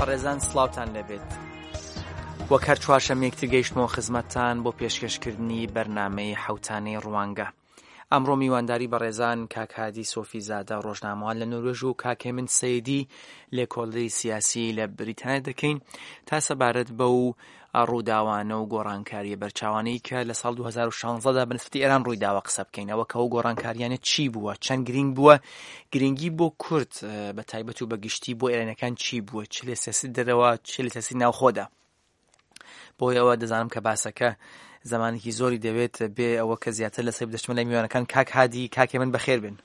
بەڕێزان سڵاوتان لەبێت. وەک هەر چوارشەمێکتر گەیشتمەوە خزمەتتان بۆ پێشکەشکردنی بەرنامەی حەوتانەی ڕوانگە. ئەمڕۆ میوانداری بەڕێزان کاک هادی سۆفی زادە ڕۆژنامەوان لە نۆروێژ و کاک هێمن سەیدی لێکۆڵەری سیاسی لە بریتانیا دەکەین تا سەبارەت بەو ڕووداوانە و گۆڕانکاریە بەرچاوانەی کە لە ساڵ 2016دا بەنسبەتی ئێران ڕوویداوە قسە بکەین. ئەوە کە ئەو گۆڕانکاریانە چی بووە، چەند گرنگ بووە، گرنگی بۆ کورد بە تایبەت و بەگشتی بۆ ئێرانەکان چی بووە، چ لە سیاسی دەرەوە چ لە سیاسی ناوخۆدا. بۆی ئەوە دەزانم کە باسەکە زمانێکی زۆری دەوێت بێ ئەوە کە زیاتر لەسەر بدەچمە لای میوانەکان. کاک هادی، کاکێ من بەخێر بن.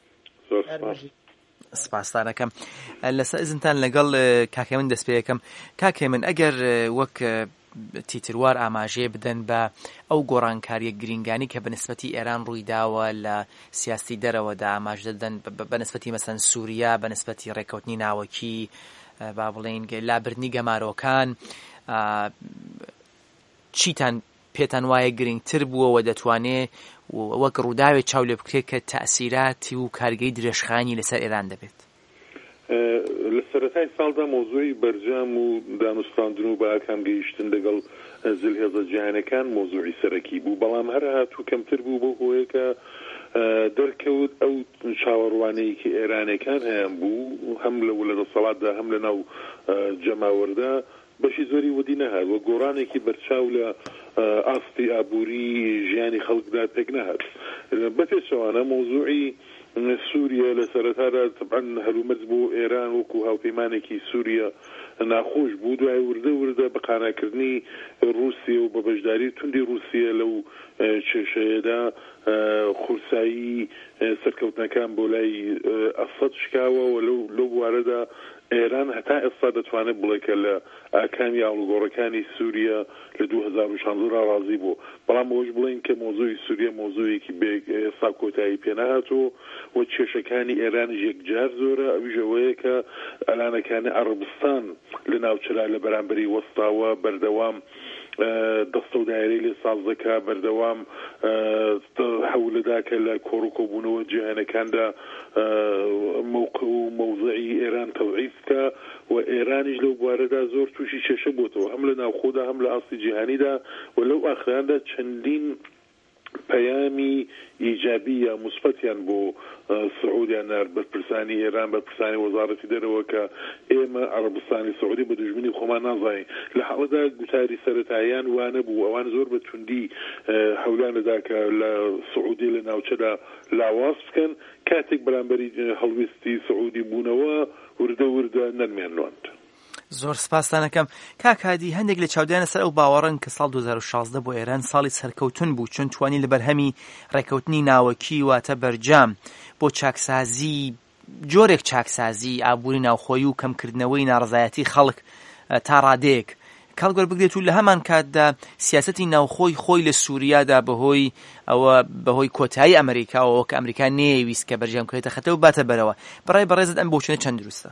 سپاسدارەکەم. لەسەر ئیزنتان لەگەڵ کاکێ من دەست پێ یەکەم. کاکێ من ئەگەر وەک تیتروار ئاماژەیە بدەن بە ئەو گۆڕانکاریە گرنگانی کە بەنسبەتی ئێران ڕوویداوە لە سیاسی دەرەوەدا ئاماژە دەدەن بەنسبەتی مەسەن سووریا، بەنسبەتی ڕێکەوتنی ناوەکی با بڵێن لابردنی گەمارۆکان، چیتان پێتان وایە گرنگتر بووە و دەتوانێت وەک ڕووداوێت چاو لێ بکرێت کە تەئسیراتی و کارگەی درێژخانی لەسەر ئێران دەبێت؟ لە سەرەتای ساڵدا مۆزوعی بەرجام و دانوستاندن و باکان گەیشتن لەگەڵ زلهێزە جیهانەکان مۆزوعی سەرەکی بوو، بەڵام هەر هاتوو کەمتر بوو بۆ هۆیە کە دەرکەوت ئەو چاوەڕوانەیەکی ئێرانەکان هەیە بوو، هەم لە وەلەدەسەڵاتدا هەم لە ناو جەماوەردا بەشی زۆری ودی نەهات وە گۆڕانێکی بەرچاو لە ئاستی ئابووری ژیانی خەڵکدا پێک نەهات. بەپێچەوانە مۆزوعی سووریا لە سەرەتادا طبعا هەلومەرج بۆ ئێران وەکو هاوپەیمانێکی سووریا ناخۆش بوو. دوای وردە بە قاناکردنی رووسیا و بە بەشداری توندی رووسیا لەو کێشەیەدا خورسایی سەرکەوتنەکان بۆ لای ئەسەد شکاوە و لەو بوارەدا ئێران هەتا ئێستا دەتوانێت بڵێ کە لە ئاکامی هەڵگۆڕەکانی سووریا لە 2016 ڕازی بوو، بەڵام ئەوەش بڵێن کە مۆزوعی سووریا مۆزوعێکی ئێستا کۆتایی پێنەهاتەوە و کێشەکانی ئێرانیش یەکجار زۆرە. ئەویژەوەیە کە ئەلانەکانی عەرەبستان لە ناوچەرا لە بەرامبەری وەستاوە بەردەوام دەستە و دایرەی لێ ساز دەکا، بەردەوام هەولەدا کە لە کۆڕوکۆبوونەوە جیهانەکاندا موقع و مەوزعی ئێران تەوعیفکە و ئێرانیش لەو بوارەدا زۆر تووشی کێشە بووتەوە، هەم لە ناوخۆدا هەم لە ئاستی جیهانیدا و لەو ئاخراندا چەندین پەیامی ئیجابی یا موسفەتیان بۆ سعودیان نار بەرپرسانی ئێران، بەرپرسانی وەزارەتی دەرەوە کە ئێمە عەرەبستانی سعودی بە دوژمنی خۆمان نازانین. لە حاڵەدا گوتاری سەرەتاییان وانە بوو، ئەوان زۆر بە توندی هەولانەدا کە لە سعودی لە ناوچەدا لاواز بکەن، کاتێک بەرامبەری هەڵویستی سعودی بوونەوە وردە نەرمێنراند. زۆر سپاسدانەکەم. کاک هادی، هەندێک لە چاودێرانە سەر ئەو باوەڕن کە ساڵ 2016 بۆ ئێران ساڵی سەرکەوتن بوو، چون توانی لە بەرهەمی ڕێکەوتنی ناوەکی واتە بەرجام بۆ چاکسازی جۆرێک چاکسازی ئابووری ناوخۆیی و کەمکردنەوەی ناڕزایەتی خەڵک تا ڕادەیەک کاڵگۆر بگرێت و لە هەمان کاتدا سیاسەتی ناوخۆی خۆی لە سووریادا بەهۆی کۆتایی ئەمریکاوە کە ئەمریکا نێویست کە بەرجام کڕێتە خەتە و باتە بەرەوە. بەڕێزت ئەم بۆچێنە چەند دروستە؟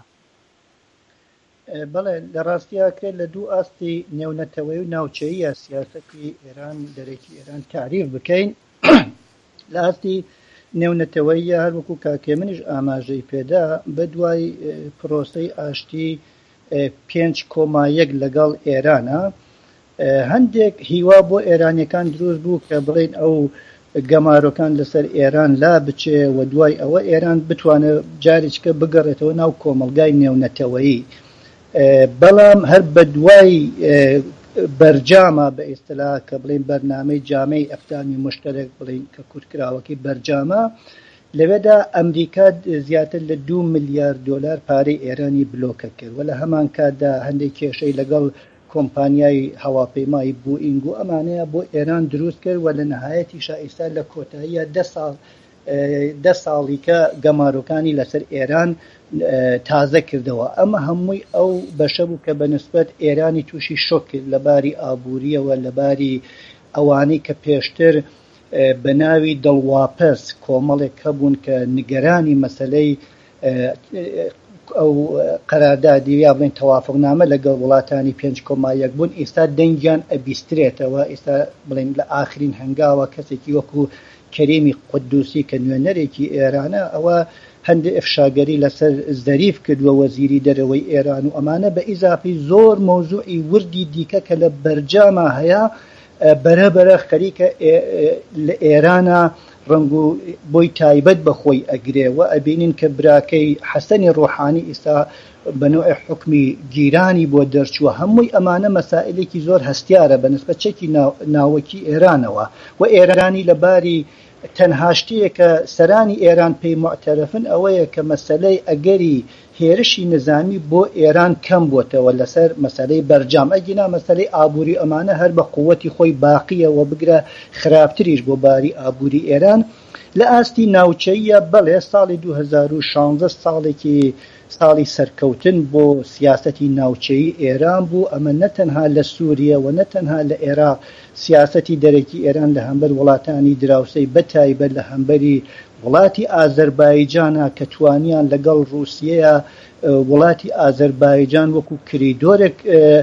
بەڵێ لە ڕاستیاکرێت لە دوو ئاستی نێونەتەوەی و ناوچەیە سیاسەتی ئێران دەرێکی ئێران تعریف بکەین. لە ئاستی نێونەتەوەیە هەروەکو کاکێ منیش ئاماژەی پێدا بە دوای پرۆسەی ئاشتی 5.1 لەگەڵ ئێرانە هەندێک هیوا بۆ ئێرانیەکان دروست بوو کە بڵێن ئەو گەمارۆکان لەسەر ئێران لا بچێ و دوای ئەوە ئێران بتوانێت جارێککە بگەڕێتەوە ناو کۆمەلگای نێونەتەوەیی. بەڵام هەر بە دوای بەرجامە بە ئیستیلاح کە بڵێن بەرنامەی جامەی ئەفدامی مشتەرەک بڵێن کە کورتکراوەکی بەرجامە، لەوێدا ئەمریکا زیاتر لە 2 ملیار دۆلار پارەی ئێرانی بلۆکە کرد و لە هەمان کاتدا هەندێک کێشەی لەگەڵ کۆمپانیای هەواپەیمای بوئینگ و ئەمانەیە بۆ ئێران دروست کرد و لە نەهایەتی ئێستا لە کۆتاییە 10 ساڵی کە گەمارۆکانی لەسەر ئێران تازە کردەوە. ئەمە هەمووی ئەو بەشە بوو کە بەنسبەت ئێرانی تووشی شۆک کرد لەباری ئابووریەوە، لەباری ئەوانەی کە پێشتر بە ناوی دڵواپەس کۆمەڵێک هەبوون کە نیگەرانی مەسەلەی ئەو قەراردادی یا بڵێن تەوافقنامە لەگەڵ وڵاتانی 5.1 بوون، ئێستا دەنگیان ئەبیسترێتەوە. ئێستا بڵێن لە ئاخرین هەنگاوە کەسێکی وەکو کەریمی قودوسی کە نوێنەرێکی ئێرانە ئەوە هەندێک ئەفشاگەری لەسەر زەریف کردووە وەزیری دەرەوەی ئێران و ئەمانە بە ئیزافی زۆر مۆزوعی وردی دیکە کە لە بەرجامە هەیە بەرەبەرە خەریکە لە ئێرانە ڕەنگ و بۆی تایبەت بەخۆی ئەگرێەوە ئەبینین کە براکەی حەسەنی ڕۆحانی ئێستا بەنوع حکمی گیرانی بۆ دەرچووە هەمووی ئەمانە مەسائلێکی زۆر هەستیارە بەنسبەت چەکی ناوەکی ئێرانەوە و ئێرانی لەباری تەنها شتەیە کە سەرانی ئێران پێی معتەرەفن ئەوەیە کە مەسەلەی ئەگەری هێرشی نظامی بۆ ئێران کەم بووتەوە لەسەر مەسەلەی بەرجام ئەگینا مەسەلەی ئابووری ئەمانە هەر بە قووەتی خۆی باقیەوە بگرە خراپتریش بۆ باری ئابووری ئێران لە ئاستی ناوچەیە بەڵێ ساڵی 2016 ساڵێکی ساڵی سەرکەوتن بۆ سیاسەتی ناوچەیی ئێران بوو ئەمە نەتەنها لە سووریە و نەتەنها لە عێراق سیاسەتی دەرەکی ئێران لە هەمبەر وڵاتانی دراوسەی بەتایبەت لە هەمبەری وڵاتی ئازەربایجانە کە توانیان لەگەڵ رووسیەیە وڵاتی ئازەربایجان وەکو کریدۆرێک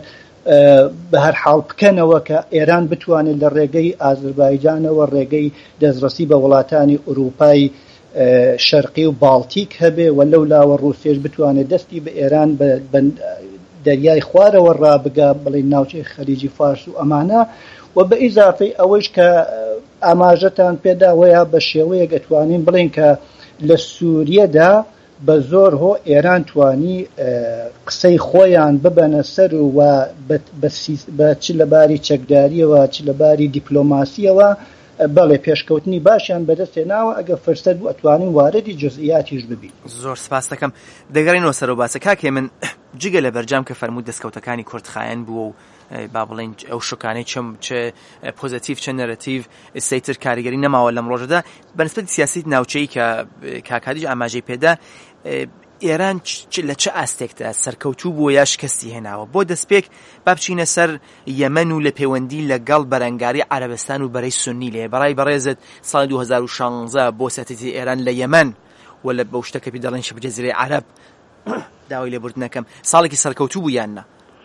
بە هەر حاڵ بکەنەوە کە ئێران بتوانێت لە ڕێگەی ئازەربایجانەوە ڕێگەی دەستڕەسی بە وڵاتانی ئوروپای شەرقی و باڵتیک هەبێ و لەولاوە ڕووسێش بتوانێت دەستی بە ئێران بە دەریای خوارەوە ڕابگا بڵێ ناوچەی خەلیجی فارس و ئەمانە و بە ئیزافەی ئەوەش کە ئاماژەتان پێداوەیە بە شێوەیەک ئەتوانین بڵێن کە لە سووریەدا بە زۆر هۆ ئێران توانی قسەی خۆیان ببەنە سەر و بە چ لەباری چەکداریەوە چ لەباری دیپلۆماسیەوە بەڵێ پێشکەوتنی باشیان بەدەستێناوە ئەگە فرسەت بوو ئەتوانین واردی جزئیاتیش ببین. زۆر سپاس دەکەم. دەگەڕێنەوە سەر و باسە کاکێ من جگە لە بەرجام کە فەرموود دەستکەوتەکانی کوردخایەن بووە و با بڵێن ئەو شوکانەی چ پۆزیتیڤ چ نەرەتیڤ سەیتر کاریگەری نەماوە لەم ڕۆژەدا بەنسبەتی سیاسی ناوچەی کە کاکادیش ئاماژەی پێدا ئێران لە چه ئاستێکدا سەرکەوتوو بووە یا شکستی هێناوە بۆ دەستپێک با بچینە سەر یەمەن و لە پەیوەندی لەگەڵ بەرەنگاری عەرەبستان و بەرەی سونی لێ بەڕای بەڕێزت ساڵی 2016 بۆ سەتیتی ئێران لە یەمەن و لە بەو شتەکە پێ دەڵێن شەبە جەزیرەی عەرەب داوای لێبوردنەکەم ساڵێکی سەرکەوتوو بوو یان نە؟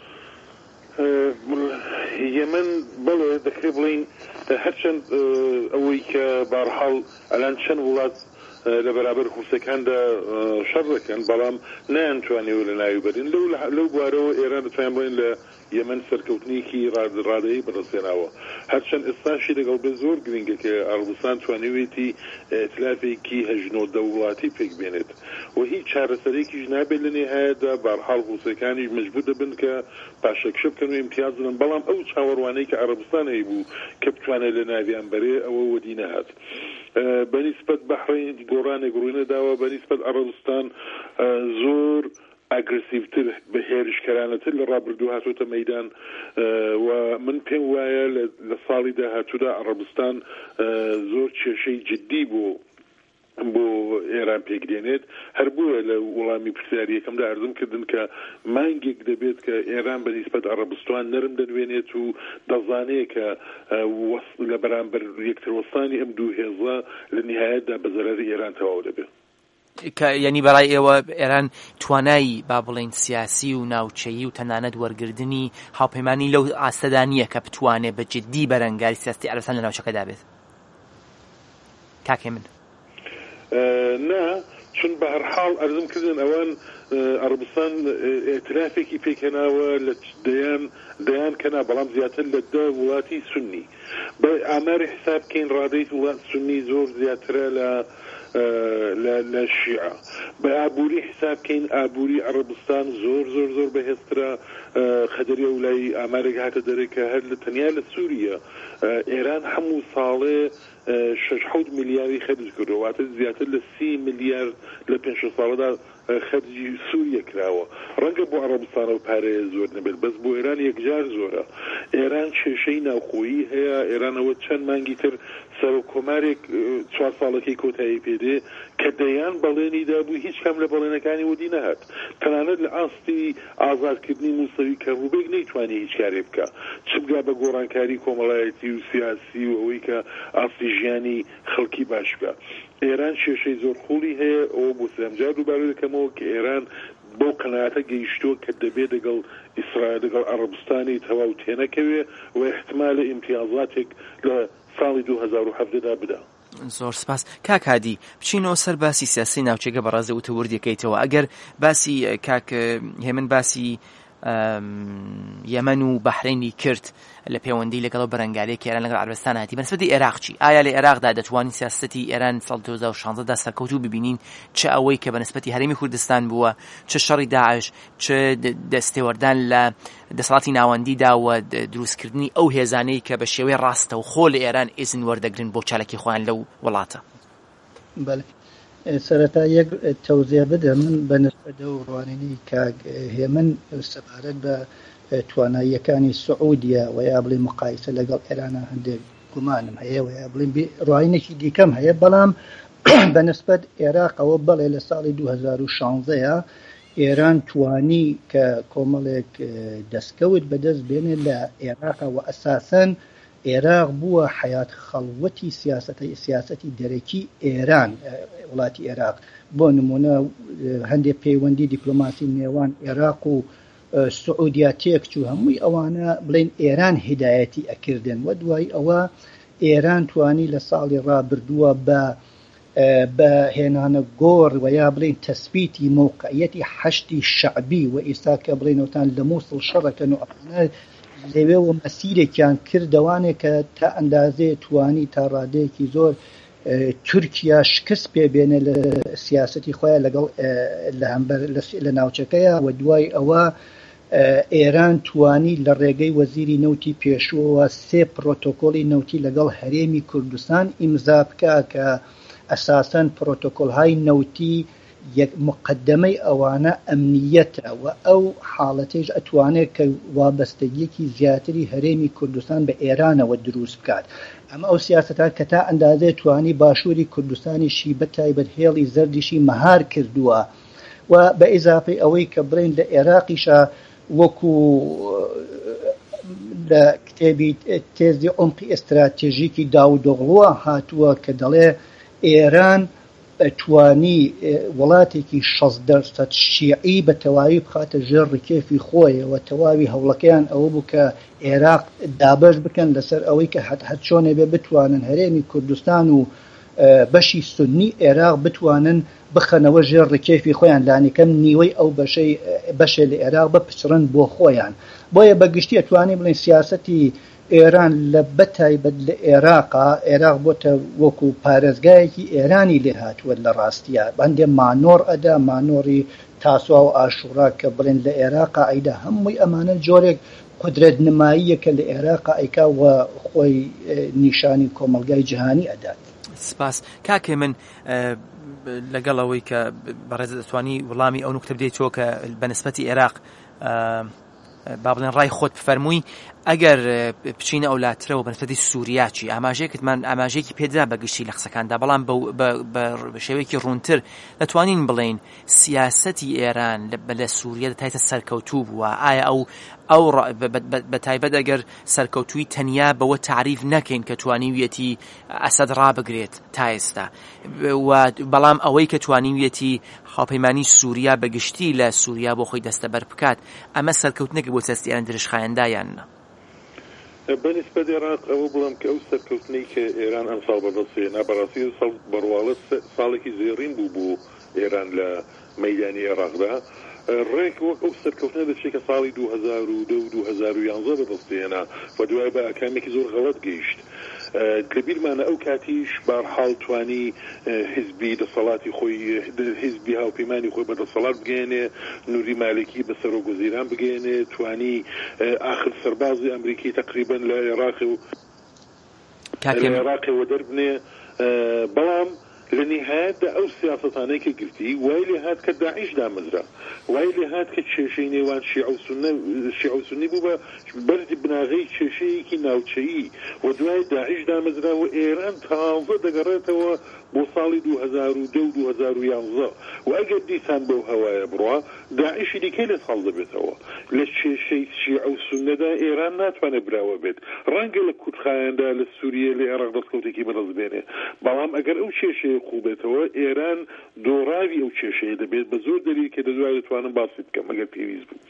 یەمەن بەڵێ دەکرێت بڵین هەرچەند ئەوەی کە بەرحاڵ ئەلان چەند وڵات لە بەرابەر حوسەکاندا شەڕ دەکەن بەڵام نەیانتوانێەوە لە ناوی بەرین لەو بوارەوە ئێران دەتوانین بڵێن لە یەمەن سەرکەوتنیکی ڕادەیی بەدەستێناوە هەرچەند ئێستاشی لەگەڵ بێ زۆر گرنگە کە عەرەبستان توانێتی ئێتلافێکی هەژنۆ دەوڵاتی پێک بێنێت و هیچ چارەسەرێکیش نابێت لە نێهایەدا بەرحاڵ حوسەکانیش مەجبور دەبن کە پاشەکشە بکەن و ئیمتیاز بدەن بەڵام ئەو چاوەڕوانەی کە عەرەبستان هەیە بوو کە بتوانێت لە ناویان بەرێ ئەوە وەدی نەهات بەنسبەت بەحرین گۆڕانێک ڕووی نەداوە بەنسبەت عەرەبستان زۆر ئاگرسیڤتر بە هێرشکەرانەتر لە ڕابردوو هاتوۆتە مەیدان و من پێم وایە لە ساڵی داهاتوودا عەرەبستان زۆر کێشەی جددی بۆ ئێران پێکدێنێت هەر بووە لە وەڵامی پرسیاری یەکەمدا عەرزم کردن کە مانگێک دەبێت کە ئێران بەنسبەت عەرەبستان نەرم دەنوێنێت و دەزانێت کە لە بەرامبەر یەکتروەستانی ئەم دوو هێزە لە نهایەتدا بە زەرەری ئێران تەواو دەبێت. یعنی بەڕای ئێوە ئێران توانایی با بڵێن سیاسی و ناوچەیی و تەنانەت وەرگردنی هاوپەیمانی لەو ئاستەدا نییە کە بتوانێت بە جددی بەرەنگاری سیاستی عەرەبستان لە ناوچەکەدا بێت؟ کاکێ من نا چون بە هەر حاڵ ئەرزم کردن ئەوان عەرەبستان ئێتلافێکی پێکهێناوە لە دەیان کەنا بەڵام زیاتر لە دە وڵاتی سونی بە ئاماری حساب بکەین ڕادەی وڵات سونی زۆر زیاترە لە شیعە بە ئابووری حساب بکەین ئابووری عەرەبستان زۆر زۆر زۆر بەهێزترە خەدەریە و لای ئامارێک هاتە دەرێ کە هەر لە تەنیا لە سووریە ئێران هەموو ساڵێ 6 میلیاردی خەرج کردەوە واتە زیاتر لە 30 میلیارد لە 5 ساڵەدا خەرجی سووریە کراوە ڕەنگە بۆ عەرەبستانەوە پارەیە زۆر نەبێت بەس بۆ ئێران یەکجار زۆرە ئێران کێشەی ناوخۆیی هەیە ئێرانەوە چەند مانگی تر سەر و کۆمارێک 4 ساڵەکەی کۆتایی پێدێ کە دەیان بەڵێنی دابوو هیچ کام لە بەڵێنەکانی وەدی نەهات تەنانەت لە ئاستی ئازادکردنی موسەوی کەڕوبێک نەیتوانی هیچ کارێ بکە چ بگا بە گۆڕانکاری کۆمەڵایەتی و سیاسی و ئەوەی کە ئاستی ژیانی خەڵکی باش بکە ئێران کێشەی زۆر خوڵی هەیە ئەوە بۆ سەرنجار دووبارە دەکەمەوە کە ئێران بۆ قەناعەتە گەیشتووە کە دەبێت لەگەڵ ئیسرائیل لەگەڵ عەرەبستانی تەواو تێنەکەوێ و احتمال ئیمتیازاتێک لە ساڵی 2017دا بدا. زۆر سپاس. کاک هادی بچینەوە سەر باسی سیاسی ناوچەکە بەڕازی وتەوردیەکەیتەوە. ئەگەر باسی کاک هێمن باسی یەمەن و بەحرینی کرد لە پەیوەندی لەگەڵ بەرەنگارێکی ئێران لەگەڵ عەرەبستان هاتی بەنسبەتی عێراق چی؟ ئایا لە عێراقدا دەتوانین سیاسەتی ئێران ساڵ 2016دا سەرکەوتوو ببینین، چه ئەوەی کە بەنسبەتی هەرێمی کوردستان بووە، چه شەڕی داعش، چه دەستێوەردان لە دەسەڵاتی ناوەندیدا و دروستکردنی ئەو هێزانەی کە بە شێوەی ڕاستە و خۆ لە ئێران ئیزن وەردەگرن بۆ چالێکی خۆیان لەو وڵاتە؟ بەڵێ سەرەتا یەک تەوزیع بدە من بەنسبەت ئەو ڕوانینەی کاک هێمن سەبارەت بە تواناییەکانی سعودیە و یا بڵێ مقایسە لەگەڵ ئێرانە هەندێک گومانم هەیە و یا بڵێ ڕوانینێکی دیکەم هەیە، بەڵام بەنسبەت عێراقەوە بەڵێ لە ساڵی 2016 ئێران توانی کە کۆمەڵێک دەستکەوت بەدەست بێنێت لە عێراقا و ئەساسەن عێراق بووە حیات خەڵوەتی سیاسەتی دەرەکی ئێران وڵاتی عێراق. بۆ نمونە هەندێک پەیوەندی دیپلۆماسی نێوان عێراق و سعودیا تێکچوو هەمووی ئەوانە بڵێن ئێران هیدایەتی ئەکردن و دوای ئەوە ئێران توانی لە ساڵی ڕابردووە بە هێنانە گۆڕ و یا بڵێن تەسبیتی موقعیەتی حەشتی شەعبی و ئێستا کە بڵێنەوەتان لە مووسڵ شەڕەکەن و ئەفانە لەوێەوە مەسیرێکیان کردەوانێک کە تا ئەندازەیە توانی تا ڕادەیەکی زۆر تورکیا شکست پێبێنە لە سیاسەتی خۆیان لەگەڵ لە ناوچەکەیە و دوای ئەوە ئێران توانی لە ڕێگەی وەزیری نەوتی پێشووەوە 3 پرۆتۆکۆلی نەوتی لەگەڵ هەرێمی کوردستان ئیمزا بکە کە ئەساسەن پرۆتۆکۆلهای نەوتی یەک مقدمەی ئەوانە ئەمنیەتە و ئەو حاڵەتێش ئەتوانێت کە وابەستگیەکی زیاتری هەرێمی کوردستان بە ئێرانەوە دروست بکات. ئەمە ئەو سیاسەتە کە تا ئەندازێ توانی باشووری کوردستانیشی بە تایبەت هێڵی زەردیشی مەهار کردووە و بە ئیزافەی ئەوەی کە بڵێن لە عێراقیشە وەکو لە کتێبی تێزی عمقی ئەستراتێژیکی داودۆغڵوە هاتووە کە دەڵێ ئێران توانی وڵاتێکی 60% شیعی بە تەواوی بخاتە ژێر ڕکێفی خۆیەوە تەواوی هەوڵەکەیان ئەوە بوو کە عێراق دابەش بکەن لەسەر ئەوەی کە هەت چۆنێ بێ بتوانن هەرێمی کوردستان و بەشی سنی عێراق بتوانن بخەنەوە ژێر ڕکێفی خۆیان لانیکەم نیوەی ئەو بەشێ لە عێراق بپچڕن بۆ خۆیان. بۆیە بەگشتی ئەتوانێ بڵێن سیاسەتی ئێران لە بەتایبەت لە عێراق بۆتە وەکو پارێزگایەکی ئێرانی لێ هاتووە لە ڕاستیە بەندێ مانۆر ئەدا مانۆری تاسووا و ئاشوڕا کە بڵێن لە عێراق ئەیدا هەمووی ئەمانە جۆرێک قدرەت نماییە کە لە عێراق ئەیکا و خۆی نیشانی کۆمەلگای جیهانی ئەدات. سپاس. کاکێ من لەگەڵەوەی کە بەڕێز دەتوانی وەڵامی ئەو نوکتە بدەیتەوە کە بەنسبەتی عێراق با بڵێن ڕای خۆت بفەرمووی، ئەگەر بچینە ئەولاترەوە بەنسبەتی سووریا چی؟ ئاماژەیەکتمان ئاماژەیەکی پێدرا بەگشتی لە قسەکاندا، بەڵام بە شێوەیەکی ڕوونتر دەتوانین بڵێن سیاسەتی ئێران لە سووریا دەتایتە سەرکەوتوو بووە. ئایا ئەو بە تایبەت ئەگەر سەرکەوتووی تەنیا بەوە تعریف نەکەین کە توانیویەتی ئەسەد ڕابگرێت تا ئێستا، بەڵام ئەوەی کە توانیویەتی هاوپەیمانی سووریا بەگشتی لە سووریا بۆ خۆی دەستەبەر بکات، ئەمە سەرکەوتنێکی بۆ سەستی ئێران درێژخایەندا یان نە؟ بەنسبەت عێراق ئەوە بڵم کە ئەو سەرکەوتنەی کە ئێران ئەم ساڵ بەدەستێنا بەڕاستی بەڕواڵەت ساڵێکی زێڕین بوو ئێران لە مەیدانی عێراقدا. ڕێک وەک ئەو سەرکەوتنە دەچێت کە ساڵی 2010 و 2011 بەدەستێنا و دوای بە ئەکامێکی زۆر غەڵەت گەیشت. لەبیرمانە ئەو کاتیش بەرحاڵ توانی حیزبی دەسەڵاتی خۆی حیزبی هاوپەیمانی خۆی بە دەسەڵات بگەێنێ، نوری مالکی بە سەرۆگوزیران بگەێنێ، توانی ئاخر سەربازی ئەمریکی تقریبا لە عێراقەوە دەربنێ. بەڵام لە نهایەتدا ئەو سیاسەتانەی کە گرتی وای لێ هات کە داعیش دامەزرا، وای لێ هات کە کێشەی نێوان شیعە و سونی بوو بە بەردی بناغەی کێشەیەکی ناوچەیی و دوای داعیش دامەزرا و ئێران تازە دەگەڕێتەوە بۆ ساڵی 2010 و 2011 و ئەگەر دیسان بەو هەوایە بڕوا داعیشی دیکەی لە ساڵ دەبێتەوە. لە کێشەی شیعە و سونەدا ئێران ناتوانێت براوە بێت، ڕەنگە لە کوردخایەندا لە سووریە لە عێراق دەستکەوتێکی بەدەست بێنێ، بەڵام ئەگەر ئەو کێشەیە خوبێتەوە ئێران دۆڕاوی ئەو کێشەیە دەبێت بە زۆر دەری کە دەدوای دەتوانم باسی بکەم ئەگەر پێویست بوو.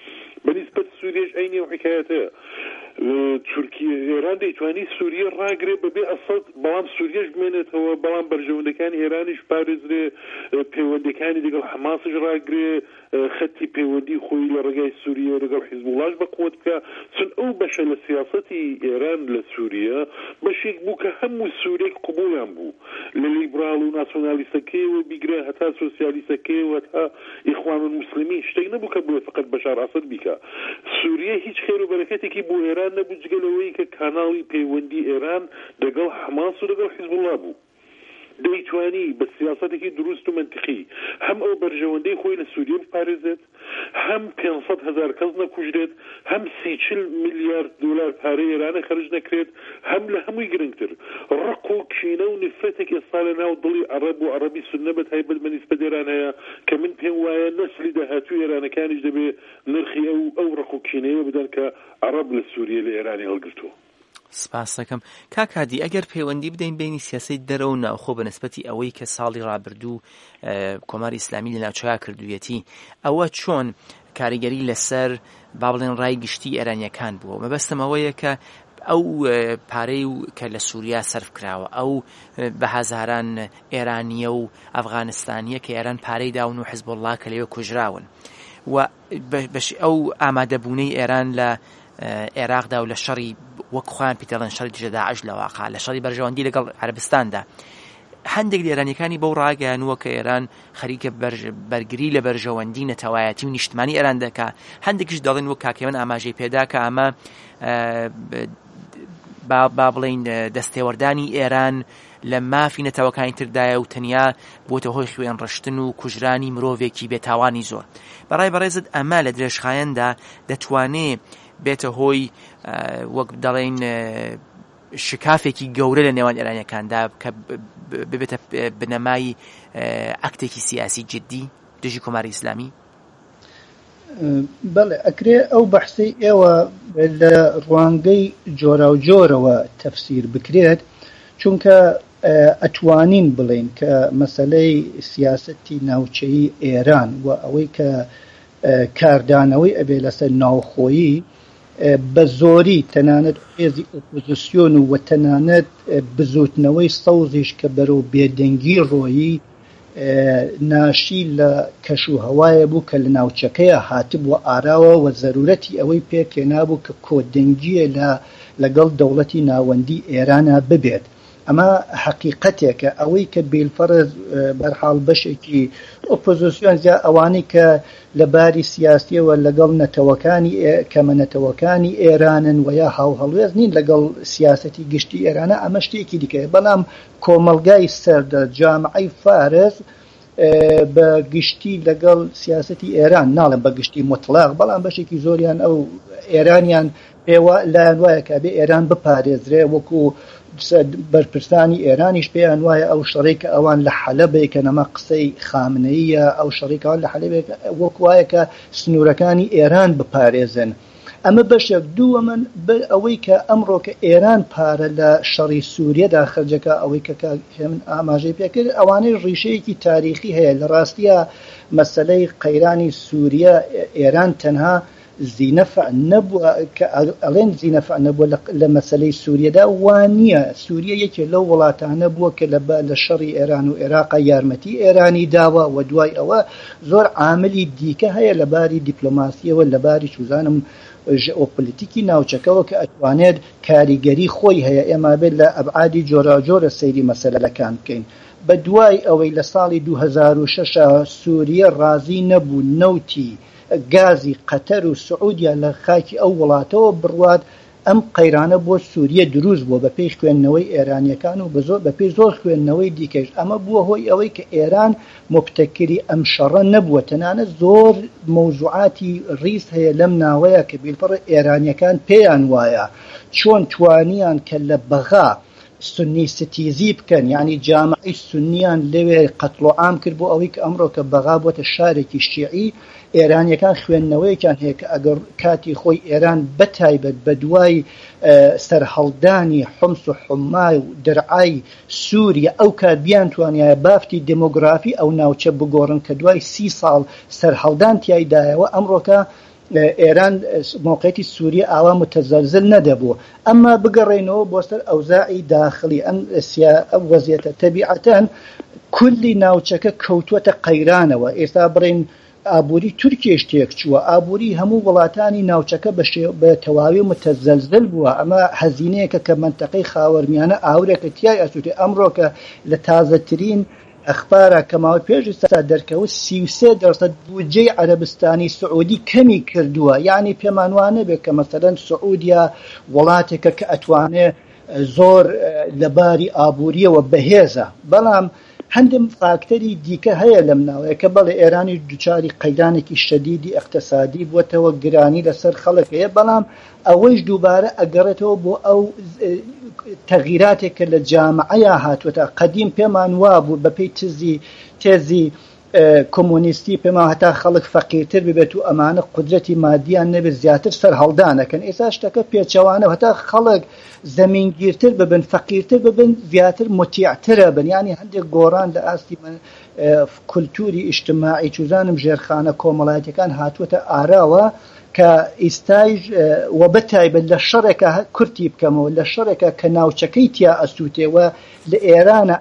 بەنسبەت سووریەش عینی و حکایەتەیە تورکیە ئێران دەیتوانی سووریە ڕاگرێ بەبێ ئەسەد بەڵام سووریەش بمێنێتەوە بەڵام بەرژەوەندەکانی ئێرانیش پارێزرێ پەیوەندەکانی لەگەڵ حەماسش ڕاگرێ خەتی پەیوەندی خۆی لە ڕێگای سووریە لەگەڵ حیزبوڵاش بەقوت بکە چون ئەو بەشە لە سیاسەتی ئێران لە سووریە بەشێک بوو کە هەموو سوورێک قبوڵیان بوو لە لیبرال و ناسیۆنالیستەکەیەوە بیگرە هەتا سۆسیالیستەکەیەوە هەتا ئیخوان المسلمین شتێک نەبوو کە بووە فقط بەشار ئاسەد بیکە سووریە هیچ خێر و بەرەکەتێکی بۆ ئێران نەبوو جگەلەوەی کە کاناڵی پەیوەندی ئێران لەگەڵ حەماس و لەگەڵ حیزبوڵا بوو دەیتوانی بە سیاسەتێکی دروست و منطقی هەم ئەو بەرژەوەندەی خۆی لە سووریە بپارێزێت هەم 500,000 کەس نەکوژرێت هەم 30 میلیارد دلار پارەی ئێرانە خەرج نەکرێت هەم لە هەمووی گرنگتر ڕق و کینە و نفرەتێک ئێستا لە ناو دڵی عەرەب و عەرەبی سوننە بەتایبەت بەنسبەت ئێران هەیە کە من پێم وایە نەسلی داهاتووی ئێرانەکانیش دەبێ نرخی ئەو ڕق و کینەیە بدەن کە عەرەب لە سووریە لە ئێرانی هەڵگرتووە. سپاس دەکەم کاکادی ئەگەر پەیوەندی بدەین بینی سیاسی دەرەوە و ناوخۆ بەنسبەتی ئەوەی کە ساڵی ڕابردوو کۆماری ئیسلامی لە ناوچەوە کردوویەتی ئەوە چۆن کاریگەری لەسەر با بڵێن ڕای گشتی ئێرانیەکان بووە مەبەستم ئەوەیە کە ئەو پارەی کە لە سووریا سەرف کراوە ئەو بە هەزاران ئێرانیە و ئەفغانستانیە کە ئێران پارەی داون و حیزبوڵڵا کە لەوێ کوژراون و ئەو ئامادەبوونەی ئێران لە عێراقدا و لە شەڕی وەک خۆیان پێدەڵێن شەڕی دژە داعش لە واقع لە شەڕی بەرژەوەندی لەگەڵ عەرەبستاندا هەندێک لە ئێرانیەکانی بەو ڕاگەیانووە کە ئێران خەریکە بەرگری لە بەرژەوەندی نەتەوایەتی و نیشتمانی ئێران دەکا هەندێکیش دەڵێن وەک کاکێمن ئاماژەی پێدا کە ئەمە با بڵێن دەستێوەردانی ئێران لە مافی نەتەوەکانی تردایە و تەنیا بۆتە هۆی خوێن ڕشتن و کوژرانی مرۆڤێکی بێتاوانی زۆر بەڕای بەڕێزت ئەمە لە درێژخایەندا دەتوانێت بێتە هۆی وەک دەڵێن شکافێکی گەورە لە نێوان ئێرانیەکاندا کە ببێتە بنەمای ئەکتێکی سیاسی جدی دژی کۆماری ئیسلامی؟ بەڵێ ئەکرێ ئەو بەحسی ئێوە لە ڕوانگەی جۆرا و جۆرەوە تەفسیر بکرێت چونکە ئەتوانین بڵێن کە مەسەلەی سیاسەتی ناوچەیی ئێران و ئەوەی کە کاردانەوەی ئەبێ لەسەر ناوخۆیی بە زۆری تەنانەت هێزی ئۆپۆزیسیۆن و تەنانەت بزوتنەوەی سەوزیش کە بەرەو بێدەنگی ڕۆیی ناشی لە کەش و هەوایە بوو کە لە ناوچەکەیە هاتبووە ئاراوە و زەرورەتی ئەوەی پێکێنابوو کە کۆدەنگیە لەگەڵ دەوڵەتی ناوەندی ئێرانە ببێت ئەمە حقیقەتێکە ئەوەی کە بیلفەرز بەرحاڵ بەشێکی ئۆپۆزیسیۆن زیاد ئەوانەی کە لە باری سیاسیەوە لەگەڵ نەتەوەکانی کەمە نەتەوەکانی ئێرانن و یا هاوهەڵوێز نین لەگەڵ سیاسەتی گشتی ئێرانە ئەمە شتێکی دیکەیە بەڵام کۆمەلگای سەردە جامعەی فارس بە گشتی لەگەڵ سیاسەتی ئێران ناڵێن بە گشتی مطلق بەڵام بەشێکی زۆریان ئەو ئێرانیان پێوە لایەن وایە کە بێ ئێران بپارێزرێ وەکو بەرپرسانی ئێرانیش پێیان وایە ئەو شەڕێکە ئەوان لە حەلەبێ کە نەما قسەی خامنەیە ئەو شەڕێکەوان لە حەلەبێ وەک وایە کە سنوورەکانی ئێران بپارێزن ئەمە بەشێک دووەمن ئەوەی کە ئەمڕۆ کە ئێران پارە لە شەڕی سووریەدا خەرجەکە ئەوەی کە من ئاماژەی پێکرد ئەوانەی ڕیشەیەکی تاریخی هەیە لە ڕاستیە مەسەلەی قەیرانی سووریا ئێران تەنها زینەفع نەبووە کە ئەڵێن زینەفع نەبووە لە مەسەلەی سووریەدا وانییە سووریا یەکێ لەو وڵاتانە بووە کە لە شەڕی ئێران و عێراقا یارمەتی ئێرانی داوە و دوای ئەوە زۆر عاملی دیکە هەیە لە باری دیپلۆماسیەوە لە باری چوزانم ژئۆپۆلیتیکی ناوچەکەەوە کە ئەتوانێت کاریگەری خۆی هەیە ئێمە بێت لە ئەبعادی جۆرە سەیری مەسەلەکان بکەین بە دوای ئەوەی لە ساڵی 2006 سووریە ڕازی نەبوو نەوتی گازی قەتەر و سعودیا لە خاکی ئەو وڵاتەوە بڕوات ئەم قەیرانە بۆ سووریە دروست بووە بە پێی خوێندنەوەی ئێرانیەکان و بە پێی زۆر خوێندنەوەی دیکەش ئەمە بووە هۆی ئەوەی کە ئێران مبتەکری ئەم شەڕە نەبووە تەنانەت زۆر مەوزوعاتی ڕیز هەیە لەم ناوەیە کە بیلفەڕە ئێرانیەکان پێیان وایە چۆن توانیان کە لە بەغا سنی ستیزی بکەن یعنی جامعی سنیان لەوێ قەتڵ و عام کرد بۆ ئەوەی کە ئەمڕۆ کە بەغا بۆتە شارێکی شیعی ئێرانیەکان خوێندنەوەیەکیان هەیە کە ئەگەر کاتی خۆی ئێران بەتایبەت بە دوای سەرهەڵدانی حمس و حمای و دەرعای سووریا ئەو کات بیان توانایە بافتی دمۆگرافی ئەو ناوچە بگۆڕن کە دوای 30 ساڵ سەرهەڵدان تیایدایەوە ئەمڕۆکە ئێران موقعیتی سووریە ئاوا متەزەلزل نەدەبوو. ئەمما بگەڕێنەوە بۆ سەر ئەوزاعی داخلی ئەم وەزیەتە تەبیعەتەن کولی ناوچەکە کەوتووەتە قەیرانەوە. ئێستا بڕین ئابووری تورکیش تێک چووە، ئابووری هەموو وڵاتانی ناوچەکە بە تەواوی متەزەلزل بووە. ئەمە هەزینەیەکە کە منتەقەی خاوەرمیانە ئاورێکە تیای ئەسووتێ. ئەمڕۆکە لە تازەترین ئەخبارە کە ماوەی پێش سا دەرکەوت 33% بودجەی عەرەبستانی سعودی کەمی کردووە. یعنی پێمان وانە بێت کە مەسەلەن سعودیا وڵاتێکە کە ئەتوانێت زۆر لەباری ئابووریەوە بەهێزە. بەڵام هەندێک فاکتەری دیکە هەیە لەم ناوەیە کە بەڵێ ئێرانی دووچاری قەیدانێکی شەدیدی اقتصادی بووەتەوە، گرانی لەسەر خەڵکەیە. بەڵام ئەوەش دووبارە ئەگەڕێتەوە بۆ ئەو تەغییراتێکە لە جامعەیە هاتووەتە. قەدیم پێمان وابوو بەپێی تێزی کۆمۆنیستی پێمان هەتا خەڵک فەقیرتر ببێت و ئەمانە قودرەتی مادیان نەبێت زیاتر سەر هەڵدانەکەن. ئێستا شتەکە پێچەوانە هەتا خەڵک زەمینگیرتر ببن، فەقیرتر ببن، زیاتر متیعترە بن. یعنی هەندێک گۆڕان لە ئاستی کولتوری ئیجتیماعی چوزانم ژێرخانە کۆمەڵایەتیەکان هاتووەتە ئاراوە کە ئێستایش وە بەتایبەت لە شەڕێکە کورتی بکەمەوە، لە شەڕێکە کە ناوچەکەی تیا ئەسووتێەوە لە ئێرانە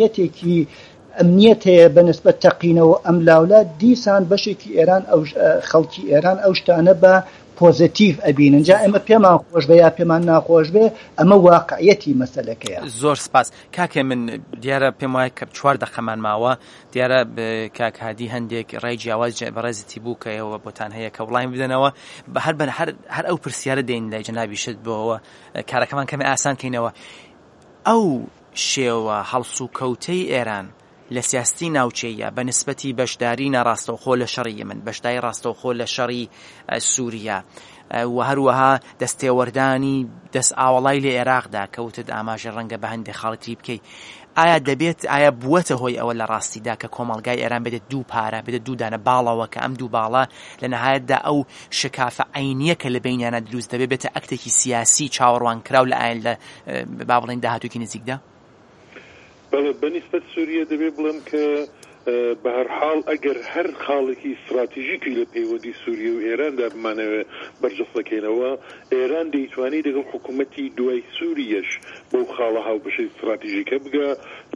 ئەمنیەت هەیە بەنسبەت تەقینەوە ئەم لاولات دیسان بەشێکی ئێران خەڵکی ئێران ئەو شتانە بە پۆزیتیڤ ئەبینن. جا ئێمە پێمان خۆش بێ یا پێمان ناخۆش بێ، ئەمە واقعیەتی مەسەلەکەیە. زۆر سپاس کاکێ. من دیارە پێم وایە کە 4 دەقەمان ماوە، دیارە کاک هادی هەندێک ڕای جیاواز بەڕێزتی بوو کە ئێوە بۆتان هەیە کە وڵامی بدەنەوە بە هەر ئەو پرسیارە دێن لای جەنابی شت بۆەوە کارەکەمان کەمە ئاسان کەینەوە. ئەو شێوە هەڵسوکەوتەی ئێران لە سیاستی ناوچەیە بە نسبەتی بەشداری ناڕاستەوخۆ لە شەڕی یەمەن، بەشداری ڕاستەوخۆ لە شەڕی سووریا و هەروەها دەستێوەردانی دەست ئاوەڵای لە عێراقدا کەوتت ئاماژە ڕەنگە بە هەندێک خاڵی بکەیت. ئایا بووەتە هۆی ئەوە لە ڕاستیدا کە کۆمەڵگای ئێران بێت دوو پارە، بێت دوو دانە باڵەوە کە ئەم دوو باڵە لە نەهایەتدا ئەو شکافە عینیە کە لە بینیانە دروست دەبێت بێتە ئەکتێکی سیاسی چاوەڕوان کراو لە ئایل لە با بڵێن داهاتووکی نزیکدا؟ بەڵێ بەنسبەت سووریە دەبێ بڵێم کە بە هەر حاڵ ئەگەر هەر خاڵێکی استراتیژیکی لە پەیوەندی سووریە و ئێراندا بمانەوە بەرجەست دەکەینەوە، ئێران دەیتوانی لەگەڵ حکوومەتی دوای سووریەش بەو خاڵە هاوبەشەی استراتیژیکە بگە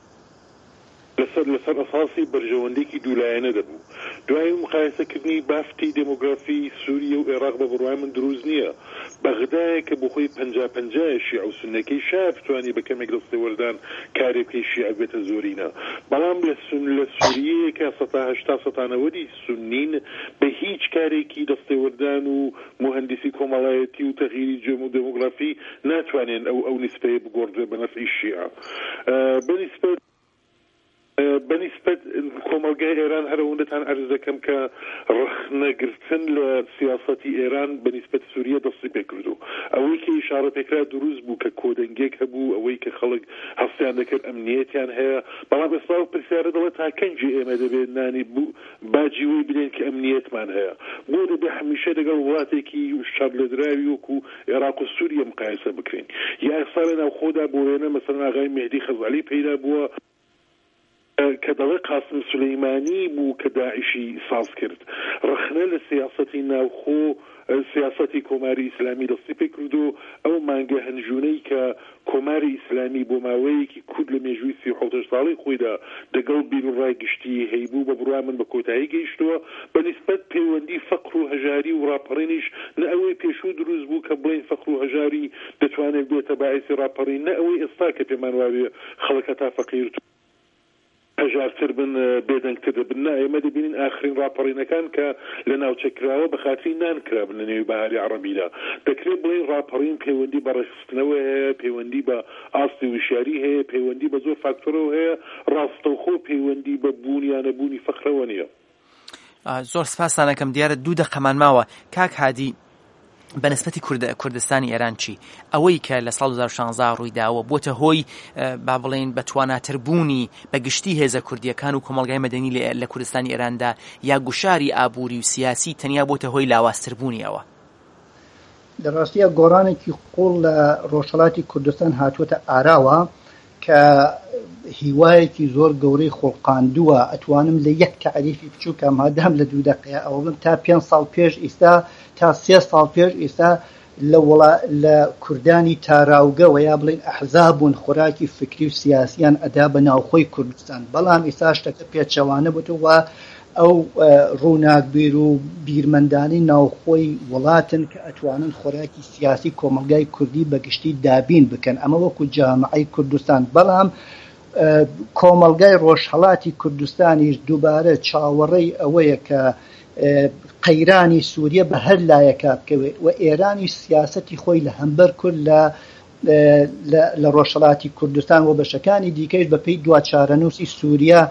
لەسەر ئەساسی بەرژەوەندێکی دوولایەنە دەبوو. دوای مقایسەکردنی بافتی دموگرافی سووریە و عێراق بە بڕوای من دروست نییە. بەغدایە کە بۆ خۆی 50-50 شیع و سوننەکەی شایە بتوانێت بە کەمێک دەستێوەردان کارێکی شیع بێتە زۆرینە. بەڵام لە سووریەیە کە 80-90 سونین بە هیچ کارێکی دەستێوەردان و مهندسی کۆمەڵایەتی و تەغییری جۆم و دموگرافی ناتوانێن ئەو نسبەیە بگۆڕدرێت بە نەفعی شیع. بەنسبەت کۆمەلگای ئێران هەرەوەندەتان عەرز دەکەم کە ڕخنەگرتن لە سیاسەتی ئێران بەنسبەت سووریە دەستی پێکردو. ئەوەی کە ئیشارە پێکرا دروست بوو کە کۆدەنگێک هەبوو، ئەوەی کە خەڵک هەستیان دەکرد ئەمنیەتیان هەیە. بەڵام ئێستا پرسیارە دەڵێت تا کەنجی ئێمە دەبێت نانی بوو باجی وی بدەین کە ئەمنیەتمان هەیە. بۆ دەبێ هەمیشە لەگەڵ وڵاتێکی شەڕ لەدراوی وەکو عێراق و سووریە مقایسە بکرین. یا ئێستا لە ناوخۆدا بۆ وێنە مەسەڵەن ئاغای مهدی خەزالی پەیدا بووە کە دەڵێ قاسم سولەیمانی بوو کە داعشی ساز کرد. ڕخنە لە سیاسەتی ناوخۆ سیاسەتی کۆماری ئیسلامی دەستی پێ کردو. ئەو مانگە هەنجونەی کە کۆماری ئیسلامی بۆ ماوەیەکی کورد لە مێژووی 37 ساڵی خۆیدا دەگەڵ بیرڕای گشتی هەیبوو بە بڕوای من بە کۆتایی گەیشتووە. بەنسبەت پەیوەندی فەقر و هەژاری و ڕاپەڕینیش نە ئەوەی پێشوو دروست بوو کە بڵێن فەقر و هەژاری دەتوانێت بێتە باعثی ڕاپەڕین، نە ئەوەی ئێستا کە پێمان وابێ خەڵکە تا فەقیر هەژارتر بن بێدەنگتر دەبن. ئێمە دەبینین ئاخرین ڕاپەڕینەکان کە لە ناوچەکراوە بە خاتری نانکرا بن لە نێوی بەهاری عەرەبیدا. دەکرێت بڵێن ڕاپەڕین پەیوەندی بە ڕێخستنەوە هەیە، پەیوەندی بە ئاستی وشاری هەیە، پەیوەندی بە زۆر فاکتۆرەوە هەیە، ڕاستەوخۆ پەیوەندی بە بوونیانەبوونی فەقرەوە نییە. زۆر سپاسانەکەم. دیارە 2 دقەمان ماوە. کاک هادی، بەنسبەتی کوردستانی ئێران چی؟ ئەوەی کە لە ساڵ 2016 ڕوویداوە بۆتە هۆی با بڵێن بەتواناتربوونی بەگشتی هێزە کوردیەکان و کۆمەڵگای مەدەنی لە کوردستانی ئێراندا، یا گوشاری ئابووری و سیاسی تەنیا بۆتە هۆی لاواازتربوونیەوە؟ لە ڕاستیە گۆڕانێکی قوڵ لە ڕۆژهەڵاتی کوردستان هاتووەتە ئاراوە کە هیوایەکی زۆر گەورەی خۆڵقاندووە ئەتوانم لە یەک تعریفی بچووکە مادام لە 2 دقیقە ئەوە بم تا 5 ساڵ پێش ئێستا تا 3 ساڵ پێش ئێستا لە کوردانی تاراوگەوە یا بڵین ئەحزاب بوون خۆراکی فکری و سیاسیان ئەدا بە ناوخۆی کوردستان بەڵام ئێستا شتەکە پێچەوانە بووە ئەو ڕووناکبیر و بیرمەندانی ناوخۆی وڵاتن کە ئەتوانن خۆراکی سیاسی کۆمەلگای کوردی بەگشتی دابین بکەن ئەمە وەکو جامعەی کوردستان بەڵام کۆمەلگای ڕۆژهەڵاتی کوردستانیش دووبارە چاوەڕێی ئەوەیە کە قەیرانی سووریە بە هەر لایەکا بکەوێت و ئێرانی سیاسەتی خۆی لە هەمبەر کورد لە ڕۆژهەڵاتی کوردستان و بەشەکانی دیکەش بەپێی دواچارەنووسی سووریا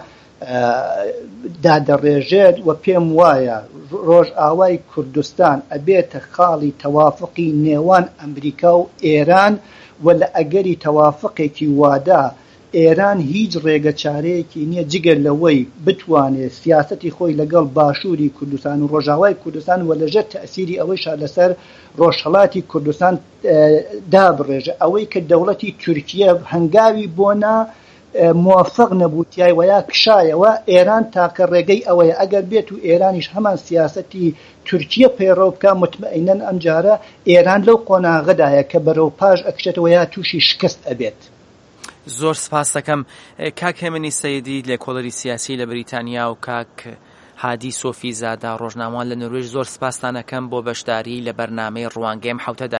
دادەڕێژێت و پێم وایە ڕۆژ ئاوای کوردستان ئەبێتە خاڵی تەوافقی نێوان ئەمریکا و ئێران و لە ئەگەری تەوافقێکی وادا ئێران هیچ ڕێگە چارەیەکی نییە جگەر لەوەی بتوانێت سیاسەتی خۆی لەگەڵ باشووری کوردستان و ڕۆژاوای کوردستان و لەژێر تەئسیری ئەوەیشا لەسەر ڕۆژهەڵاتی کوردستان دابڕێژە ئەوەی کە دەوڵەتی تورکیە هەنگاوی بۆنا موافق نەبووتیای ویا کشایەوە ئێران تاکە ڕێگەی ئەوەیە ئەگەر بێت و ئێرانیش هەمان سیاسەتی تورکیە پەیڕەو بکە مطمئینەن ئەم جارە ئێران لەو قۆناغەدایە کە بەرەو پاش ئەکشێتەوە یا تووشی شکست ئەبێت. زۆر سپاس دەکەم کاک هێمنی سەیدی لێکۆڵەری سیاسی لە بریتانیا و کاک هادی سۆفی زادا ڕۆژنامەوان لە نروێژ زۆر سپاستان دەکەم بۆ بەشداری لە بەرنامەی ڕوانگەی ئەم حەوتەدا.